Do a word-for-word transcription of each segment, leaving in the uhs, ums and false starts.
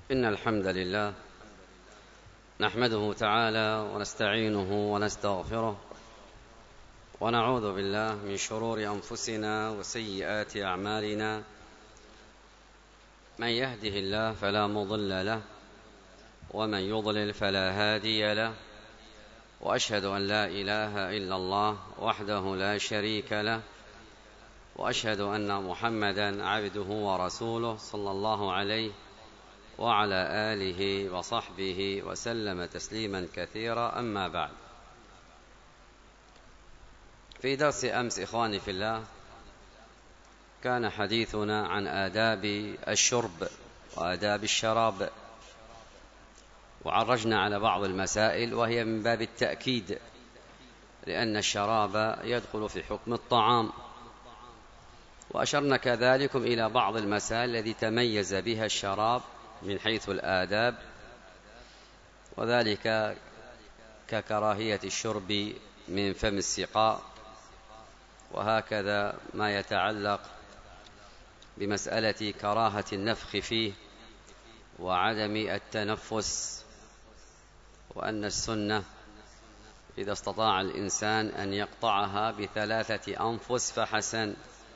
إن الحمد لله نحمده تعالى ونستعينه ونستغفره ونعوذ بالله من شرور أنفسنا وسيئات أعمالنا. من يهده الله فلا مضل له ومن يضلل فلا هادي له، وأشهد أن لا إله إلا الله وحده لا شريك له، وأشهد أن محمدا عبده ورسوله صلى الله عليه وعلى آله وصحبه وسلم تسليما كثيرا. أما بعد، في درس أمس إخواني في الله كان حديثنا عن آداب الشرب وآداب الشراب، وعرجنا على بعض المسائل وهي من باب التأكيد، لأن الشراب يدخل في حكم الطعام، وأشرنا كذلك إلى بعض المسائل التي تميز بها الشراب من حيث الآداب، وذلك ككراهية الشرب من فم السقاء، وهكذا ما يتعلق بمسألة كراهة النفخ فيه وعدم التنفس، وأن السنة إذا استطاع الإنسان أن يقطعها بثلاثة أنفس فحسن،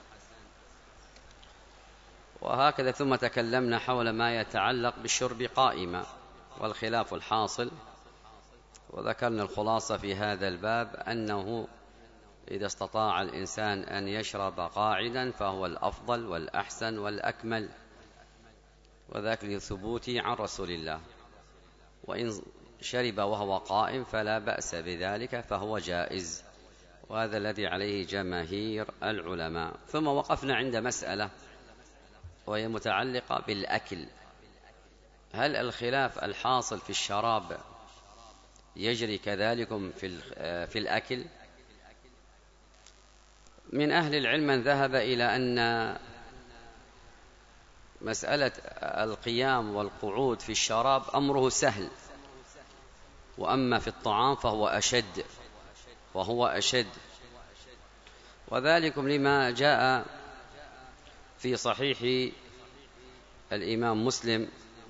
وهكذا. ثم تكلمنا حول ما يتعلق بالشرب قائما والخلاف الحاصل، وذكرنا الخلاصة في هذا الباب أنه إذا استطاع الإنسان أن يشرب قاعدا فهو الأفضل والأحسن والأكمل، وذاك لثبوت عن رسول الله، وإن شرب وهو قائم فلا بأس بذلك فهو جائز، وهذا الذي عليه جماهير العلماء. ثم وقفنا عند مسألة وهي متعلقة بالأكل. هل الخلاف الحاصل في الشراب يجري كذلك في في الأكل؟ من أهل العلم من ذهب إلى أن مسألة القيام والقعود في الشراب أمره سهل، وأما في الطعام فهو أشد وهو أشد وذلكم لما جاء في صحيح الإمام مسلم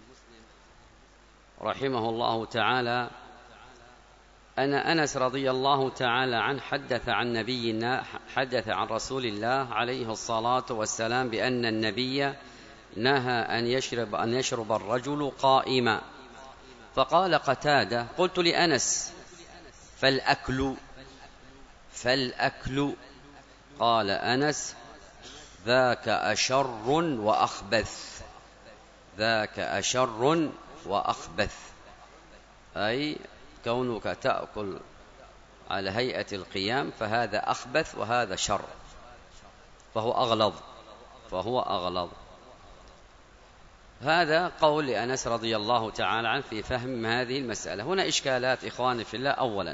رحمه الله تعالى أن أنس رضي الله تعالى عنه حدث عن نبينا حدث عن رسول الله عليه الصلاة والسلام بأن النبي نهى أن يشرب أن يشرب الرجل قائما، فقال قتادة: قلت لأنس: فالأكل فالأكل قال أنس: ذاك أشر وأخبث ذاك أشر وأخبث أي كونك تأكل على هيئة القيام فهذا أخبث وهذا شر، فهو أغلظ فهو أغلظ هذا قول لأنس رضي الله تعالى عنه في فهم هذه المسألة. هنا إشكالات إخواني في الله. أولا،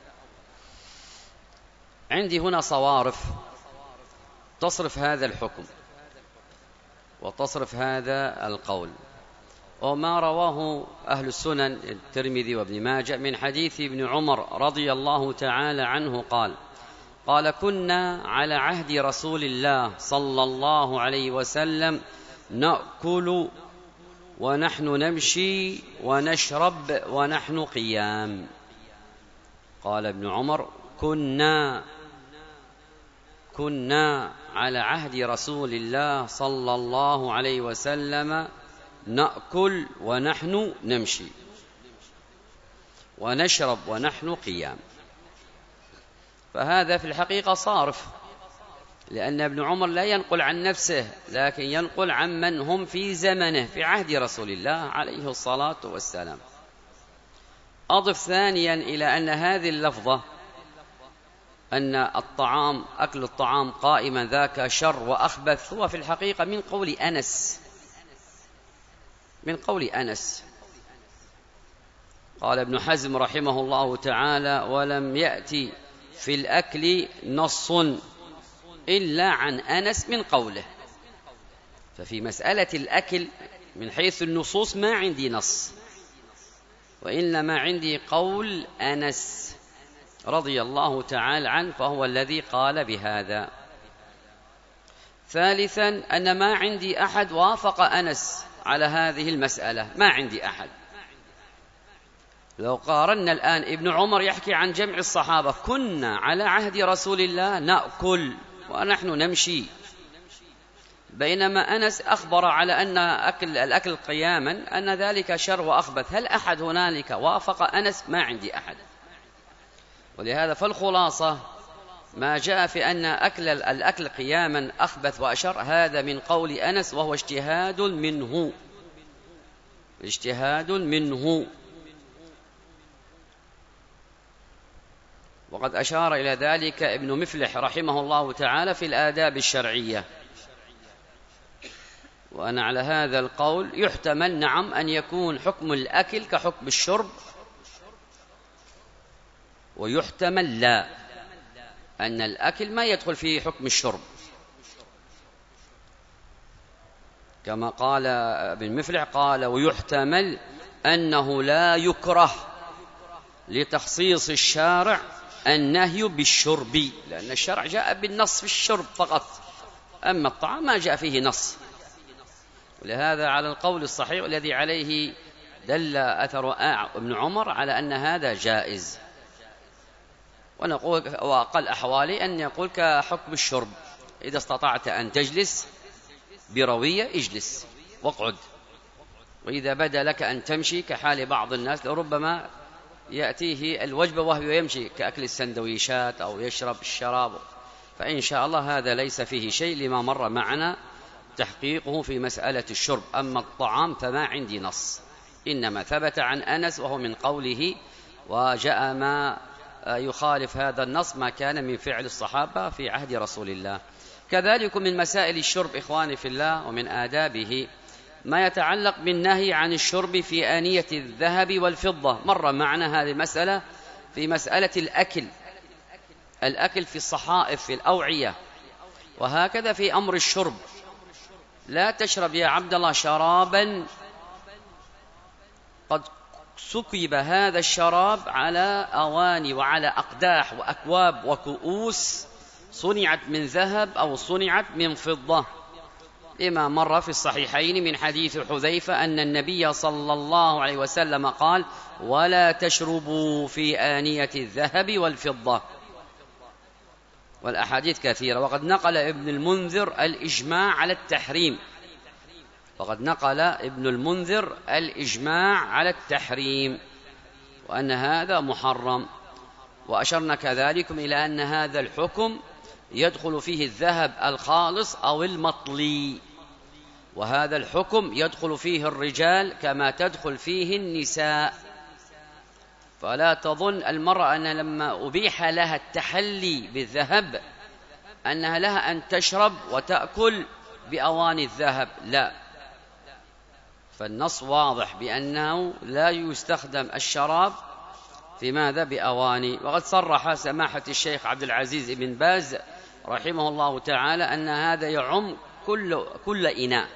عندي هنا صوارف تصرف هذا الحكم وتصرف هذا القول، وما رواه أهل السنن الترمذي وابن ماجه من حديث ابن عمر رضي الله تعالى عنه قال: قال: كنا على عهد رسول الله صلى الله عليه وسلم نأكل ونحن نمشي ونشرب ونحن قيام. قال ابن عمر: كنا كنا على عهد رسول الله صلى الله عليه وسلم نأكل ونحن نمشي ونشرب ونحن قيام. فهذا في الحقيقة صارف، لأن ابن عمر لا ينقل عن نفسه لكن ينقل عن من هم في زمنه في عهد رسول الله عليه الصلاة والسلام. أضف ثانيا إلى أن هذه اللفظة أن الطعام أكل الطعام قائما ذاك شر وأخبث هو في الحقيقة من قول أنس من قول أنس قال ابن حزم رحمه الله تعالى: ولم يأتي في الأكل نص إلا عن أنس من قوله. ففي مسألة الأكل من حيث النصوص ما عندي نص، وإنما عندي قول أنس رضي الله تعالى عنه، فهو الذي قال بهذا. ثالثا، أن ما عندي أحد وافق أنس على هذه المسألة ما عندي أحد. لو قارنا الآن ابن عمر يحكي عن جمع الصحابة: كنا على عهد رسول الله نأكل ونحن نمشي، بينما أنس أخبر على أن أكل الأكل قياما أن ذلك شر وأخبث. هل أحد هنالك وافق أنس؟ ما عندي أحد. ولهذا فالخلاصة ما جاء في أن أكل الأكل قياما أخبث وأشر هذا من قول أنس، وهو اجتهاد منه، اجتهاد منه. وقد أشار إلى ذلك ابن مفلح رحمه الله تعالى في الآداب الشرعية. وأنا على هذا القول يحتمل نعم أن يكون حكم الأكل كحكم الشرب، ويحتمل لا، أن الأكل ما يدخل فيه حكم الشرب، كما قال ابن مفلح قال: ويحتمل أنه لا يكره لتخصيص الشارع النهي بالشرب، لأن الشرع جاء بالنص في الشرب فقط، أما الطعام ما جاء فيه نص. ولهذا على القول الصحيح الذي عليه دل أثر ابن عمر على أن هذا جائز. ونقول وأقل أحوالي أن يقول كحكم الشرب: إذا استطعت أن تجلس بروية اجلس واقعد، وإذا بدا لك أن تمشي كحال بعض الناس لربما يأتيه الوجبة وهو يمشي كأكل السندويشات أو يشرب الشراب، فإن شاء الله هذا ليس فيه شيء لما مر معنا تحقيقه في مسألة الشرب. أما الطعام فما عندي نص، إنما ثبت عن أنس وهو من قوله، وجاء ما يخالف هذا النص ما كان من فعل الصحابة في عهد رسول الله. كذلك من مسائل الشرب إخواني في الله ومن آدابه ما يتعلق بالنهي عن الشرب في آنية الذهب والفضة. مر معنا هذه المسألة في مسألة الأكل، الأكل في الصحائف في الأوعية، وهكذا في أمر الشرب. لا تشرب يا عبد الله شرابا قد سكب هذا الشراب على أواني وعلى أقداح وأكواب وكؤوس صنعت من ذهب أو صنعت من فضة، لما مر في الصحيحين من حديث حذيفة أن النبي صلى الله عليه وسلم قال: ولا تشربوا في آنية الذهب والفضة. والأحاديث كثيرة. وقد نقل ابن المنذر الإجماع على التحريم، وقد نقل ابن المنذر الإجماع على التحريم وأن هذا محرم. وأشرنا كذلك إلى أن هذا الحكم يدخل فيه الذهب الخالص أو المطلي، وهذا الحكم يدخل فيه الرجال كما تدخل فيه النساء. فلا تظن المرأة أن لما أبيح لها التحلي بالذهب أنها لها أن تشرب وتأكل بأواني الذهب، لا، فالنص واضح بأنه لا يستخدم الشراب في ماذا؟ بأواني. وقد صرح سماحة الشيخ عبد العزيز بن باز رحمه الله تعالى أن هذا يعم كل, كل إناء،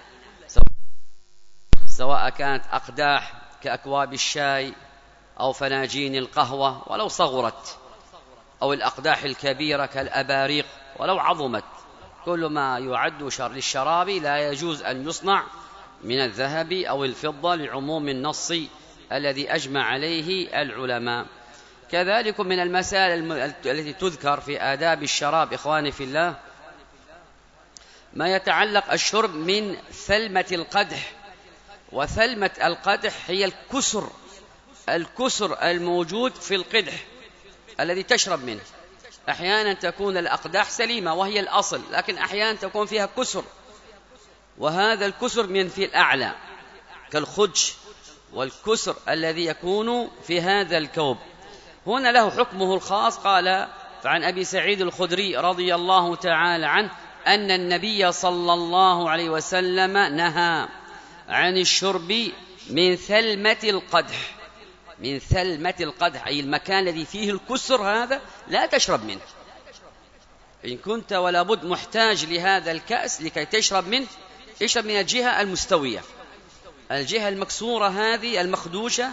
سواء كانت أقداح كأكواب الشاي أو فناجين القهوة ولو صغرت، أو الأقداح الكبيرة كالأباريق ولو عظمت، كل ما يعد للشراب لا يجوز أن يصنع من الذهب أو الفضة لعموم النص الذي أجمع عليه العلماء. كذلك من المسائل التي تذكر في آداب الشراب إخواني في الله ما يتعلق الشرب من ثلمة القدح. وثلمة القدح هي الكسر، الكسر الموجود في القدح الذي تشرب منه. أحيانا تكون الأقداح سليمة وهي الأصل، لكن أحيانا تكون فيها كسر، وهذا الكسر من في الأعلى كالخدش والكسر الذي يكون في هذا الكوب، هنا له حكمه الخاص. قال فعن أبي سعيد الخدري رضي الله تعالى عنه أن النبي صلى الله عليه وسلم نهى عن الشرب من ثلمة القدح. من ثلمة القدح أي المكان الذي فيه الكسر، هذا لا تشرب منه. إن كنت ولا بد محتاج لهذا الكأس لكي تشرب منه، اشرب من الجهة المستوية. الجهة المكسورة هذه المخدوشة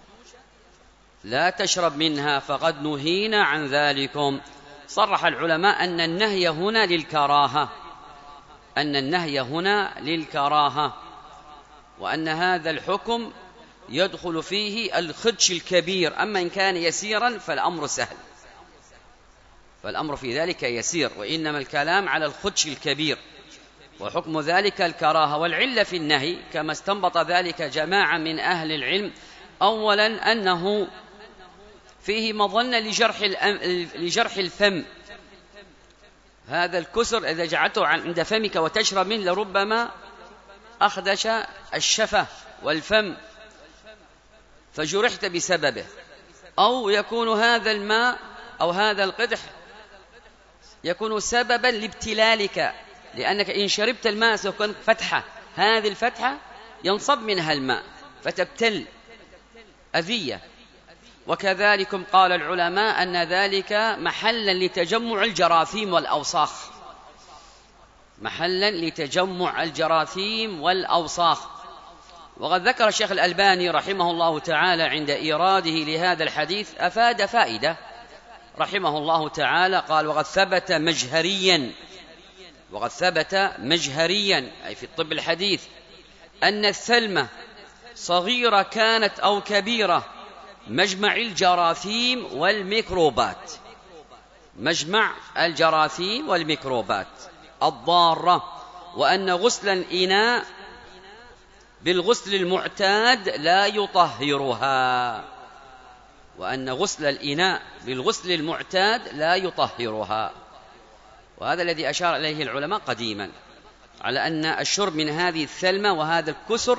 لا تشرب منها، فقد نهينا عن ذلكم. صرح العلماء أن النهي هنا للكراهة، أن النهي هنا للكراهة. وأن هذا الحكم يدخل فيه الخدش الكبير، أما إن كان يسيرا فالأمر سهل، فالأمر في ذلك يسير، وإنما الكلام على الخدش الكبير، وحكم ذلك الكراهة. والعلة في النهي كما استنبط ذلك جماعة من أهل العلم، أولا أنه فيه مظنة لجرح, لجرح الفم، هذا الكسر إذا جعلته عند فمك وتشرب منه لربما أخدش الشفة والفم فجرحت بسببه، أو يكون هذا الماء أو هذا القدح يكون سببا لابتلالك، لأنك إن شربت الماء سيكون فتحة، هذه الفتحة ينصب منها الماء فتبتل أذية. وكذلك قال العلماء أن ذلك محلا لتجمع الجراثيم والأوساخ، محلا لتجمع الجراثيم والأوساخ. وقد ذكر الشيخ الألباني رحمه الله تعالى عند إيراده لهذا الحديث أفاد فائدة رحمه الله تعالى، قال: وقد ثبت مجهريا، وقد ثبت مجهريا أي في الطب الحديث، أن الثلمة صغيرة كانت أو كبيرة مجمع الجراثيم والميكروبات، مجمع الجراثيم والميكروبات الضارة، وأن غسل الإناء بالغسل المعتاد لا يطهرها، وأن غسل الإناء بالغسل المعتاد لا يطهرها. وهذا الذي أشار إليه العلماء قديما على أن الشرب من هذه الثلمة وهذا الكسر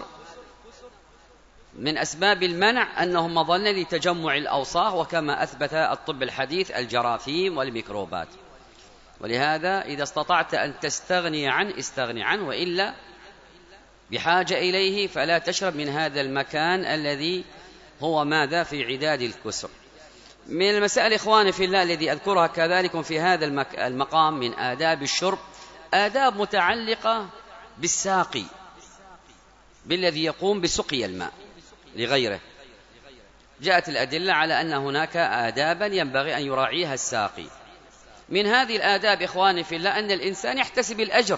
من أسباب المنع أنه مظنة لتجمع الأوساخ، وكما أثبت الطب الحديث الجراثيم والميكروبات. ولهذا إذا استطعت أن تستغني عنه استغني عنه، وإلا بحاجة إليه فلا تشرب من هذا المكان الذي هو ماذا في عداد الكسر. من المسائل إخواني في الله الذي أذكرها كذلك في هذا المقام من آداب الشرب آداب متعلقة بالساقي، بالذي يقوم بسقي الماء لغيره. جاءت الأدلة على أن هناك آدابا ينبغي أن يراعيها الساقي. من هذه الآداب إخواني في الله أن الإنسان يحتسب الأجر،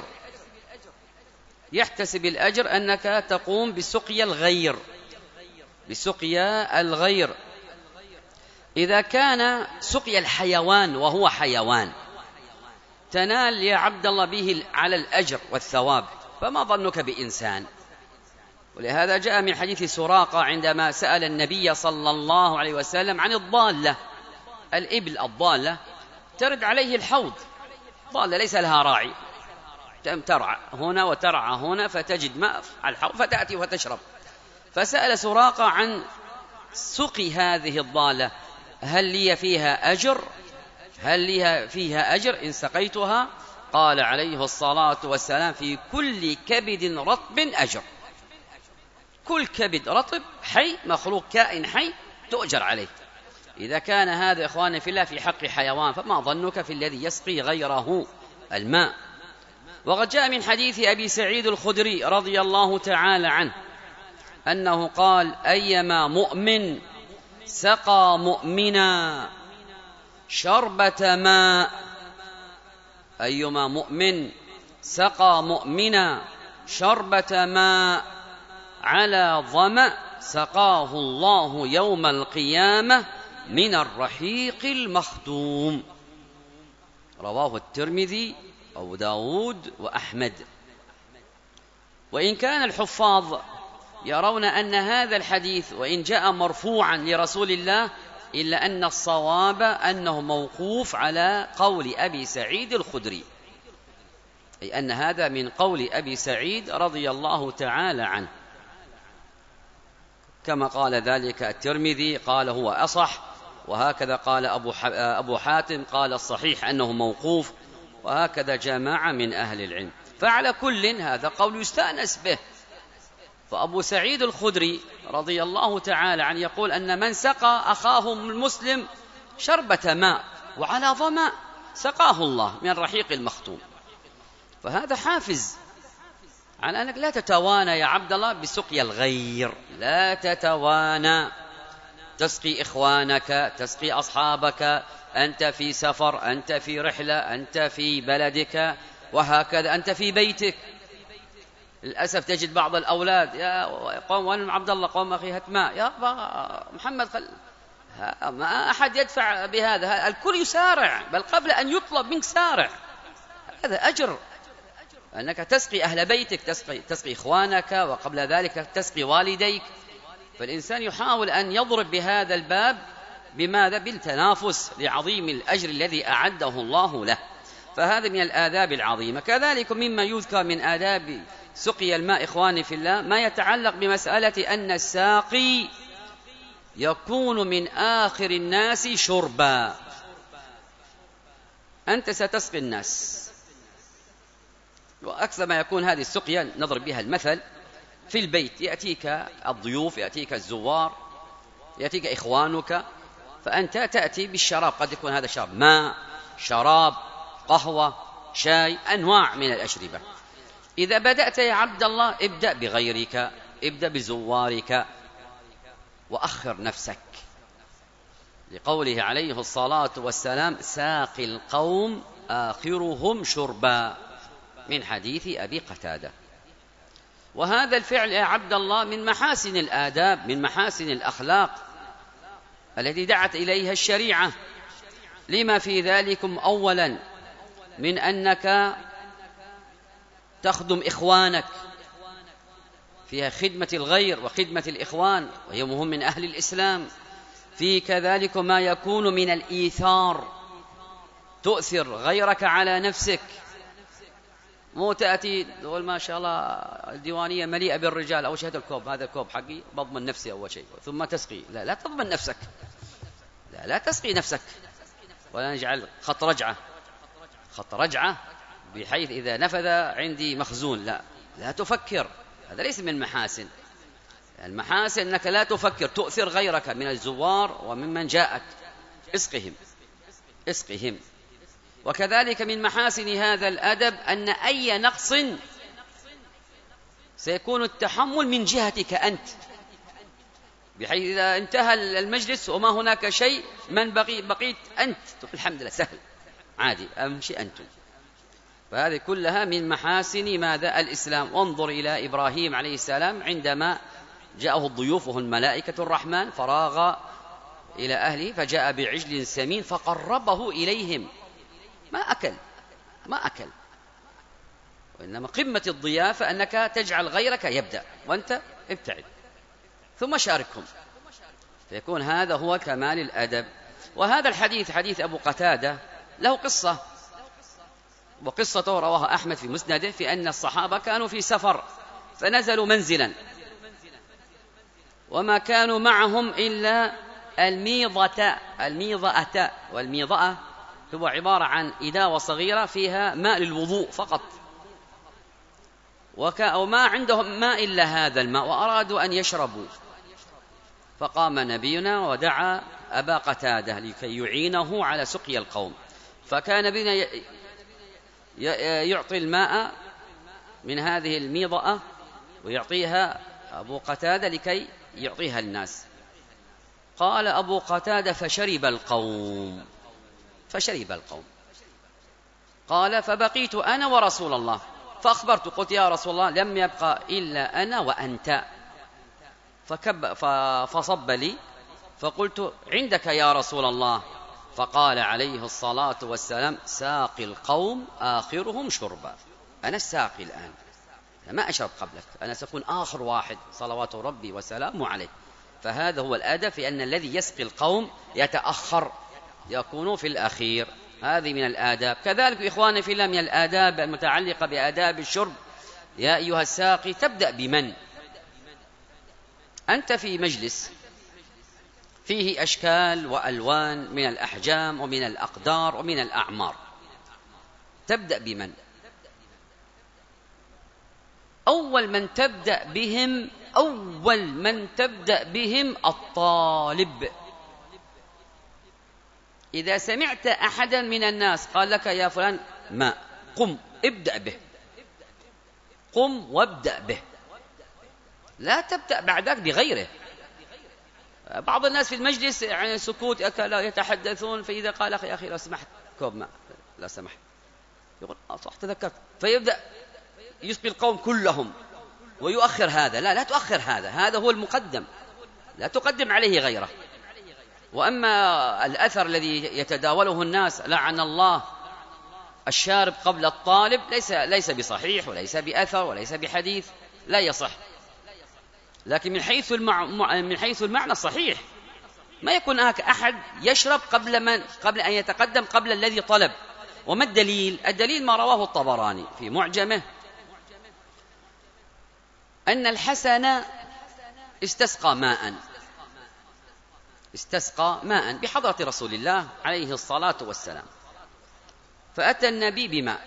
يحتسب الأجر أنك تقوم بسقي الغير، بسقي الغير. إذا كان سقي الحيوان وهو حيوان تنال يا عبد الله به على الأجر والثواب، فما ظنك بإنسان؟ ولهذا جاء من حديث سراقة عندما سأل النبي صلى الله عليه وسلم عن الضالة، الإبل الضالة ترد عليه الحوض، ضالة ليس لها راعي، ترعى هنا وترعى هنا فتجد ماء على الحوض فتأتي وتشرب. فسأل سراقة عن سقي هذه الضالة، هل لي فيها أجر؟ هل لي فيها أجر إن سقيتها؟ قال عليه الصلاة والسلام: في كل كبد رطب أجر، كل كبد رطب حي مخلوق كائن حي تؤجر عليه. إذا كان هذا إخواني في الله في حق حيوان، فما ظنك في الذي يسقي غيره الماء؟ وقد جاء من حديث أبي سعيد الخدري رضي الله تعالى عنه أنه قال: أيما مؤمن سقى مؤمنا شربة ماء، أيما مؤمن سقى مؤمنا شربة ماء على ظمأ سقاه الله يوم القيامة من الرحيق المختوم. رواه الترمذي أو داود وأحمد. وإن كان الحفاظ يرون أن هذا الحديث وإن جاء مرفوعا لرسول الله إلا أن الصواب أنه موقوف على قول أبي سعيد الخدري، أي أن هذا من قول أبي سعيد رضي الله تعالى عنه، كما قال ذلك الترمذي قال هو أصح، وهكذا قال أبو حاتم قال الصحيح أنه موقوف، وهكذا جماعة من أهل العلم. فعلى كل هذا قول يستأنس به. فأبو سعيد الخدري رضي الله تعالى عنه يقول أن من سقى أخاه المسلم شربة ماء وعلى ظمأ سقاه الله من الرحيق المختوم، فهذا حافز على أنك لا تتوانى يا عبد الله بسقي الغير، لا تتوانى، تسقي إخوانك، تسقي أصحابك، أنت في سفر، أنت في رحلة، أنت في بلدك، وهكذا أنت في بيتك، للأسف تجد بعض الأولاد يا قوم وين عبد الله قوم أخي هات ماء يا أبا محمد خل... ما أحد يدفع بهذا، الكل يسارع، بل قبل أن يطلب منك سارع. هذا أجر أنك تسقي أهل بيتك، تسقي, تسقي إخوانك، وقبل ذلك تسقي والديك. فالإنسان يحاول أن يضرب بهذا الباب بماذا؟ بالتنافس لعظيم الأجر الذي أعده الله له. فهذا من الآداب العظيمة. كذلك مما يذكر من آداب سقي الماء إخواني في الله ما يتعلق بمسألة أن الساقي يكون من آخر الناس شربا. أنت ستسقي الناس، وأكثر ما يكون هذه السقيا نضرب بها المثل في البيت، يأتيك الضيوف، يأتيك الزوار، يأتيك إخوانك، فأنت تأتي بالشراب، قد يكون هذا شراب ماء، شراب، قهوة، شاي، أنواع من الأشربة. إذا بدأت يا عبد الله ابدأ بغيرك، ابدأ بزوارك، وأخر نفسك، لقوله عليه الصلاة والسلام ساقي القوم آخرهم شربا، من حديث أبي قتادة. وهذا الفعل يا عبد الله من محاسن الآداب، من محاسن الأخلاق التي دعت إليها الشريعة، لما في ذلكم أولا من أنك تخدم إخوانك، فيها خدمة الغير وخدمة الإخوان، وهي مهم من أهل الإسلام. في كذلك ما يكون من الإيثار، تؤثر غيرك على نفسك، مو تأتي تقول ما شاء الله الديوانية مليئة بالرجال، أول شيء هذا الكوب، هذا الكوب حقي بضمن نفسي أول شيء، ثم تسقي. لا لا تضمن نفسك، لا لا تسقي نفسك، ولا نجعل خط رجعة، خط رجعة بحيث إذا نفذ عندي مخزون. لا لا تفكر، هذا ليس من محاسن. المحاسن أنك لا تفكر، تؤثر غيرك من الزوار وممن جاءك، اسقهم اسقهم. وكذلك من محاسن هذا الأدب أن أي نقص سيكون التحمل من جهتك أنت، بحيث إذا انتهى المجلس وما هناك شيء من بقي بقيت أنت، الحمد لله سهل عادي، أمشي أنتم. فهذه كلها من محاسن ماذا؟ الإسلام. وانظر إلى إبراهيم عليه السلام عندما جاءه الضيوف وهم ملائكة الرحمن، فراغ إلى أهله فجاء بعجل سمين فقربه إليهم، ما أكل ما أكل وإنما قمة الضيافة أنك تجعل غيرك يبدأ وأنت ابتعد، ثم شاركهم، فيكون هذا هو كمال الأدب. وهذا الحديث حديث أبو قتادة له قصة، وقصته رواها أحمد في مسنده، في أن الصحابة كانوا في سفر فنزلوا منزلا وما كانوا معهم إلا الميضة الميضة والميضة هو عبارة عن إداوة صغيرة فيها ماء للوضوء فقط، وما عندهم ماء إلا هذا الماء، وأرادوا أن يشربوا. فقام نبينا ودعا أبا قتادة لكي يعينه على سقي القوم، فكان نبينا يعطي الماء من هذه الميضة ويعطيها أبو قتادة لكي يعطيها الناس. قال أبو قتادة فشرب القوم فشرب القوم قال فبقيت أنا ورسول الله فأخبرت، قلت يا رسول الله لم يبقى إلا أنا وأنت، فكب فصب لي، فقلت عندك يا رسول الله، فقال عليه الصلاة والسلام ساقي القوم آخرهم شربا. أنا الساقي الآن، ما أشرب قبلك، أنا سأكون آخر واحد صلوات ربي وسلامه عليه. فهذا هو الأدب، في أن الذي يسقي القوم يتأخر، يكون في الأخير. هذه من الآداب. كذلك إخواني في الله من الآداب المتعلقة بآداب الشرب، يا أيها الساقي تبدأ بمن؟ أنت في مجلس فيه أشكال وألوان من الأحجام ومن الأقدار ومن الأعمار، تبدأ بمن؟ أول من تبدأ بهم أول من تبدأ بهم الطالب. إذا سمعت أحدا من الناس قال لك يا فلان ماء، قم ابدأ به، قم وابدأ به، لا تبدأ بعدك بغيره. بعض الناس في المجلس يعني سكوت يتحدثون، فإذا قال أخي أخي لو سمحت كوب ماء لا سمحت، يقول صح تذكرت، فيبدأ يسقي القوم كلهم ويؤخر هذا. لا لا تؤخر هذا، هذا هو المقدم، لا تقدم عليه غيره. وأما الأثر الذي يتداوله الناس لعن الله الشارب قبل الطالب، ليس ليس بصحيح وليس بأثر وليس بحديث، لا يصح. لكن من حيث المع... من حيث المعنى صحيح، ما يكون هناك أحد يشرب قبل من قبل أن يتقدم قبل الذي طلب. وما الدليل؟ الدليل ما رواه الطبراني في معجمه أن الحسن استسقى ماء استسقى ماء بحضرة رسول الله عليه الصلاة والسلام، فأتى النبي بماء،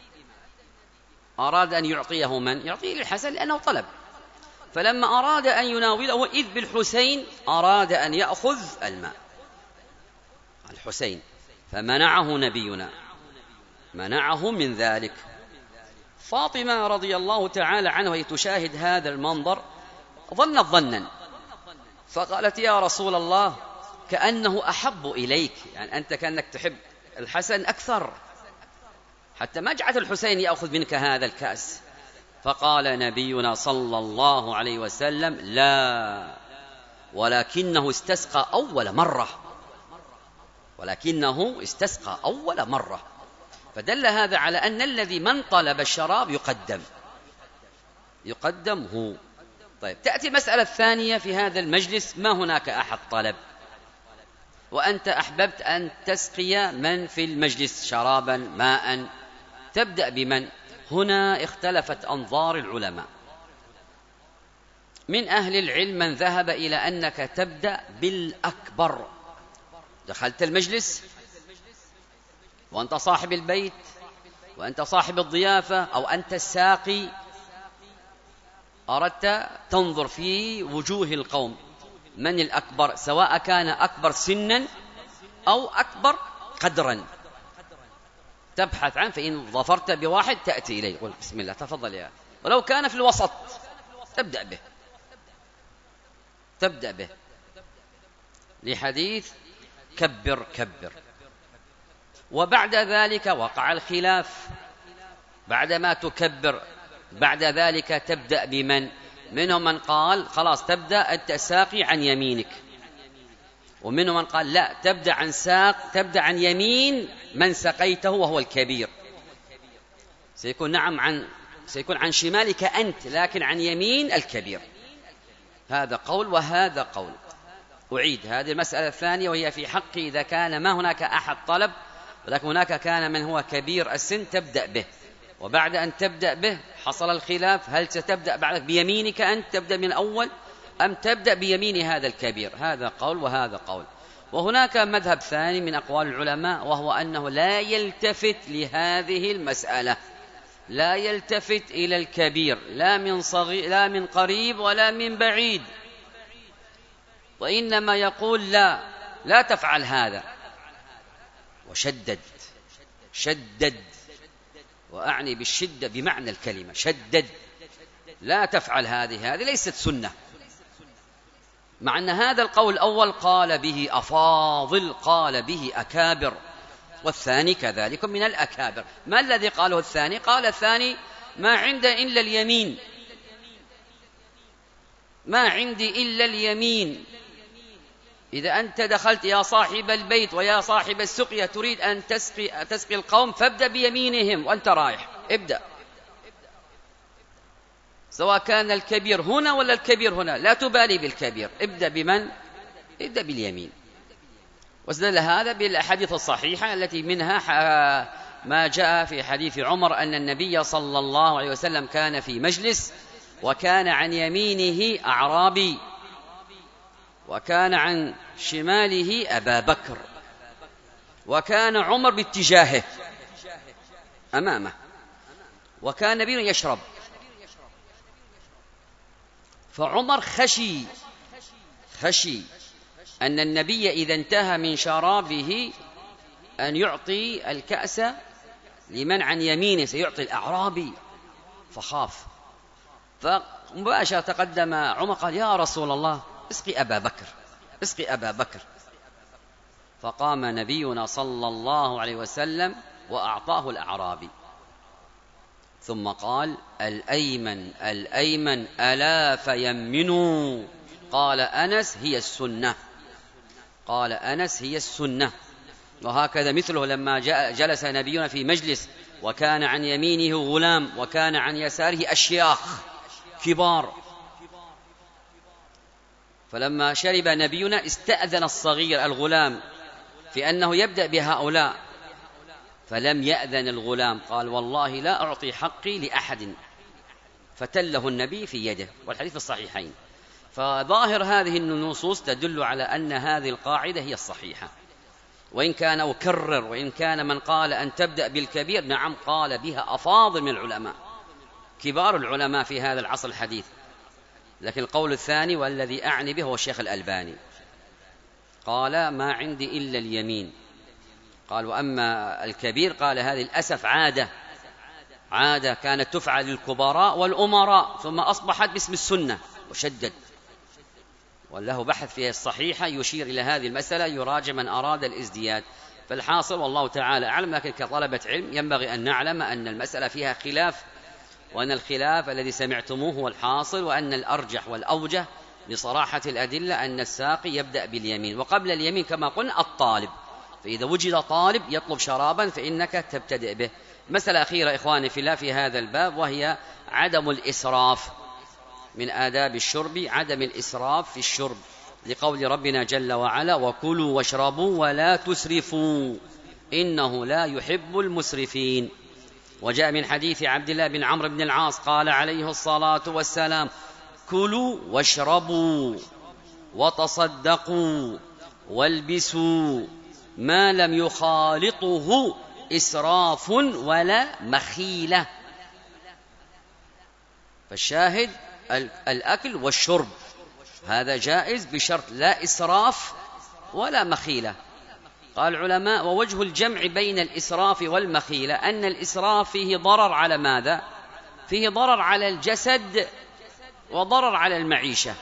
أراد أن يعطيه من؟ يعطيه للحسن لأنه طلب. فلما أراد أن يناوله إذ بالحسين أراد أن يأخذ الماء الحسين، فمنعه نبينا، منعه من ذلك. فاطمة رضي الله تعالى عنها وهي تشاهد هذا المنظر ظنت ظنا، فقالت يا رسول الله كأنه أحب إليك، يعني أنت كأنك تحب الحسن أكثر، حتى ما جعلت الحسين يأخذ منك هذا الكأس. فقال نبينا صلى الله عليه وسلم لا، ولكنه استسقى أول مرة، ولكنه استسقى أول مرة. فدل هذا على أن الذي من طلب الشراب يقدم يقدم هو. طيب، تأتي المسألة الثانية في هذا المجلس، ما هناك أحد طلب وأنت أحببت أن تسقي من في المجلس شرابا ماء، تبدأ بمن؟ هنا اختلفت أنظار العلماء. من أهل العلم من ذهب إلى أنك تبدأ بالأكبر. دخلت المجلس وأنت صاحب البيت وأنت صاحب الضيافة أو أنت الساقي، أردت تنظر في وجوه القوم من الأكبر، سواء كان أكبر سنا أو أكبر قدرا، تبحث عنه، فإن ظفرت بواحد تأتي إليه قل بسم الله تفضل يا، ولو كان في الوسط تبدأ به تبدأ به لحديث كبر كبر. وبعد ذلك وقع الخلاف، بعدما تكبر بعد ذلك تبدأ بمن؟ منهم من قال خلاص تبدأ التساقي عن يمينك، ومنهم من قال لا، تبدأ عن ساق تبدأ عن يمين من سقيته وهو الكبير، سيكون نعم عن سيكون عن شمالك أنت لكن عن يمين الكبير. هذا قول وهذا قول. أعيد هذه المسألة الثانية، وهي في حق إذا كان ما هناك أحد طلب ولكن هناك كان من هو كبير السن تبدأ به، وبعد أن تبدأ به حصل الخلاف، هل ستبدأ بعدك بيمينك أنت تبدأ من الأول أم تبدأ بيمين هذا الكبير؟ هذا قول وهذا قول. وهناك مذهب ثاني من أقوال العلماء، وهو أنه لا يلتفت لهذه المسألة، لا يلتفت إلى الكبير لا من صغير لا من قريب ولا من بعيد، وإنما يقول لا لا تفعل هذا، وشدد شدد وأعني بالشدة بمعنى الكلمة شدد، لا تفعل هذه هذه ليست سنة، مع أن هذا القول الأول قال به أفاضل، قال به أكابر، والثاني كذلك من الأكابر. ما الذي قاله الثاني؟ قال الثاني ما عندي إلا اليمين، ما عندي إلا اليمين. إذا أنت دخلت يا صاحب البيت ويا صاحب السقيا تريد أن تسقي, تسقي القوم فابدأ بيمينهم وأنت رايح، ابدأ، سواء كان الكبير هنا ولا الكبير هنا، لا تبالي بالكبير، ابدأ بمن؟ ابدأ باليمين. واستدل هذا بالأحاديث الصحيحة التي منها ما جاء في حديث عمر أن النبي صلى الله عليه وسلم كان في مجلس وكان عن يمينه أعرابي وكان عن شماله أبا بكر، وكان عمر باتجاهه أمامه، وكان نبينا يشرب، فعمر خشي خشي أن النبي إذا انتهى من شرابه أن يعطي الكأس لمن عن يمينه، سيعطي الأعرابي، فخاف، فمباشرة تقدم عمر قال يا رسول الله اسقي أبا بكر اسقي أبا بكر. فقام نبينا صلى الله عليه وسلم وأعطاه الأعرابي، ثم قال الأيمن الأيمن ألا فيمنوا. قال أنس هي السنة، قال أنس هي السنة. وهكذا مثله لما جلس نبينا في مجلس وكان عن يمينه غلام وكان عن يساره أشياخ كبار، فلما شرب نبينا استأذن الصغير الغلام في أنه يبدأ بهؤلاء، فلم يأذن الغلام، قال والله لا أعطي حقي لأحد، فتله النبي في يده، والحديث في الصحيحين. فظاهر هذه النصوص تدل على أن هذه القاعدة هي الصحيحة، وإن كان أكرر وإن كان من قال أن تبدأ بالكبير، نعم قال بها أفاضل من العلماء كبار العلماء في هذا العصر الحديث، لكن القول الثاني والذي أعني به هو الشيخ الألباني، قال ما عندي إلا اليمين. قال وأما الكبير قال هذه الأسف عادة عادة كانت تفعل للكبراء والأمراء ثم أصبحت باسم السنة، وشدد، وله بحث فيها الصحيحة يشير إلى هذه المسألة، يراجع من أراد الازدياد. فالحاصل والله تعالى أعلم، لكن كطلبة علم ينبغي أن نعلم أن المسألة فيها خلاف، وأن الخلاف الذي سمعتموه هو الحاصل، وأن الأرجح والأوجه لصراحة الأدلة أن الساقي يبدأ باليمين، وقبل اليمين كما قلنا الطالب، فإذا وجد طالب يطلب شرابا فإنك تبتدئ به. مسألة أخيرة إخواني في الله في هذا الباب، وهي عدم الإسراف. من آداب الشرب عدم الإسراف في الشرب، لقول ربنا جل وعلا وكلوا واشربوا ولا تسرفوا إنه لا يحب المسرفين. وجاء من حديث عبد الله بن عمرو بن العاص قال عليه الصلاة والسلام كلوا واشربوا وتصدقوا والبسوا ما لم يخالطه إسراف ولا مخيلة. فالشاهد الأكل والشرب هذا جائز بشرط لا إسراف ولا مخيلة. قال العلماء ووجه الجمع بين الإسراف والمخيلة أن الإسراف فيه ضرر على ماذا؟ فيه ضرر على الجسد وضرر على المعيشة،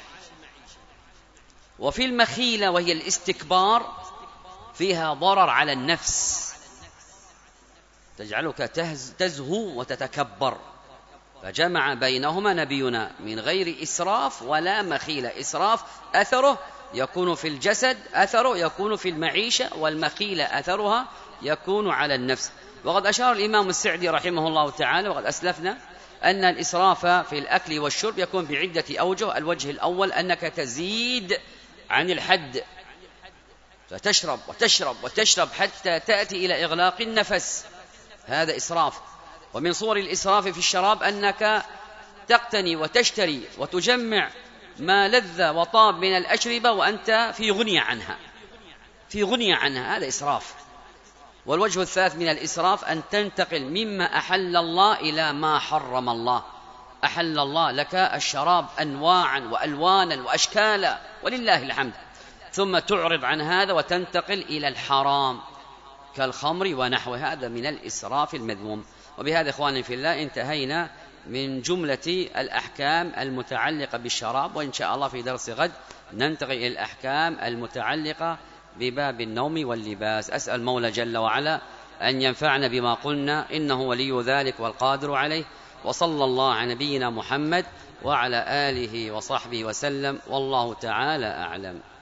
وفي المخيلة وهي الاستكبار فيها ضرر على النفس، تجعلك تزهو وتتكبر. فجمع بينهما نبينا من غير إسراف ولا مخيلة. إسراف أثره يكون في الجسد، أثره يكون في المعيشة، والمخيلة أثرها يكون على النفس. وقد أشار الإمام السعدي رحمه الله تعالى وقد أسلفنا أن الإسراف في الأكل والشرب يكون بعدة أوجه. الوجه الأول أنك تزيد عن الحد، فتشرب وتشرب وتشرب حتى تأتي إلى إغلاق النفس، هذا إسراف. ومن صور الإسراف في الشراب أنك تقتني وتشتري وتجمع ما لذ وطاب من الأشربة وأنت في غنية عنها في غنية عنها هذا إسراف. والوجه الثالث من الإسراف أن تنتقل مما أحل الله إلى ما حرم الله. أحل الله لك الشراب أنواعا وألوانا وأشكالا ولله الحمد، ثم تعرض عن هذا وتنتقل إلى الحرام كالخمر ونحو هذا من الإسراف المذموم. وبهذا إخواني في الله انتهينا من جملة الأحكام المتعلقة بالشراب، وإن شاء الله في درس غد ننتقل إلى الأحكام المتعلقة بباب النوم واللباس. أسأل مولى جل وعلا أن ينفعنا بما قلنا، إنه ولي ذلك والقادر عليه. وصلى الله على نبينا محمد وعلى آله وصحبه وسلم، والله تعالى أعلم.